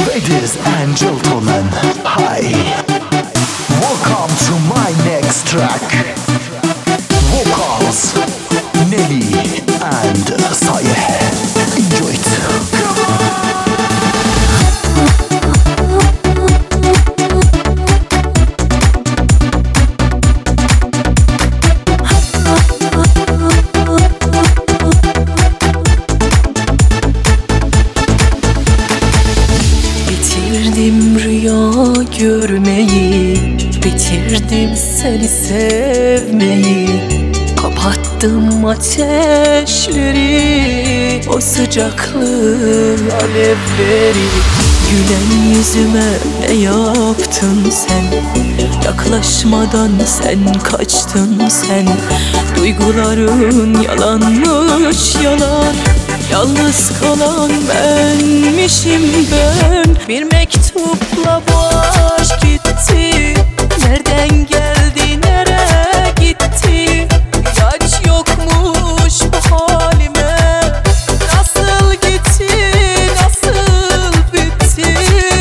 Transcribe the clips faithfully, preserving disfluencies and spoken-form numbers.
Ladies and gentlemen, hi. Welcome to my next track. Vocals, Nelly and Sayeh. Enjoy it. Bitirdim rüya görmeyi, bitirdim seni sevmeyi. Kapattım ateşleri, o sıcaklığın alevleri. Gülen yüzüme ne yaptın sen? Yaklaşmadan sen kaçtın sen. Duyguların yalanmış yalan. Yalnız kalan benmişim ben. Bir mektupla bu aşk gitti. Nereden geldi, nereye gitti? İlaç yokmuş bu halime. Nasıl gitti, nasıl bitti?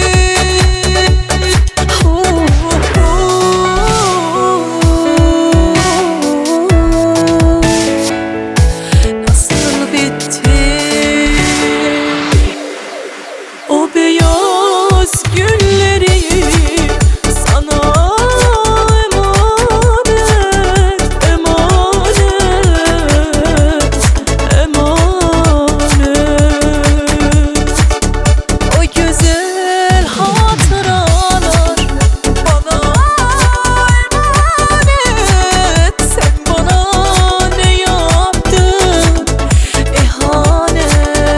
Oh, oh. Nasıl bitti? O beyaz gülleri sana emanet, emanet, emanet. O güzel hatıralar bana emanet. Sen bana ne yaptın? İhanet.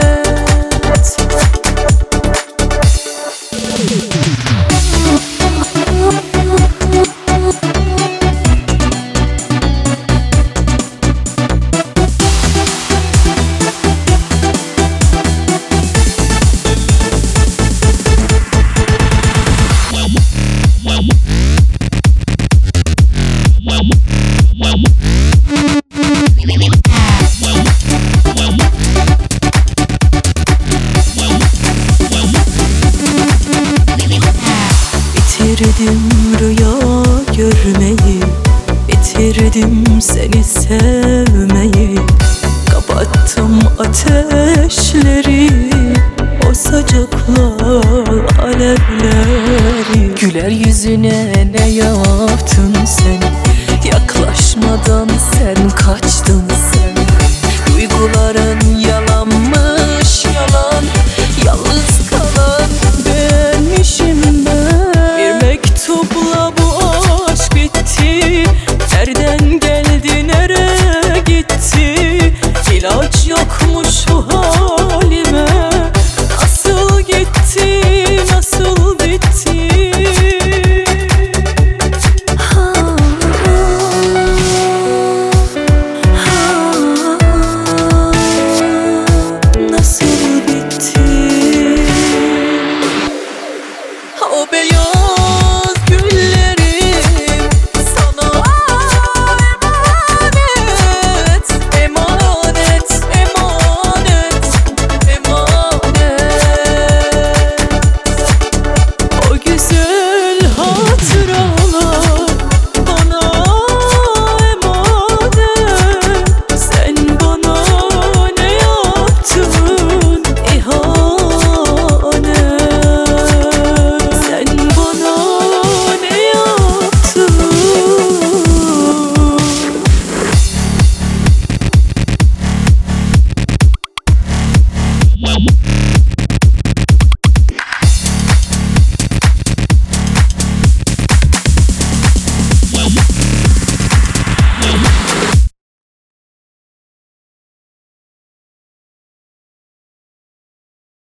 Bitirdim rüya görmeyi, bitirdim seni sevmeyi. Kapattım ateşleri, o sıcaklar alevleri. Güler yüzüne ne yaptın sen? Yaklaşmadan sen kaç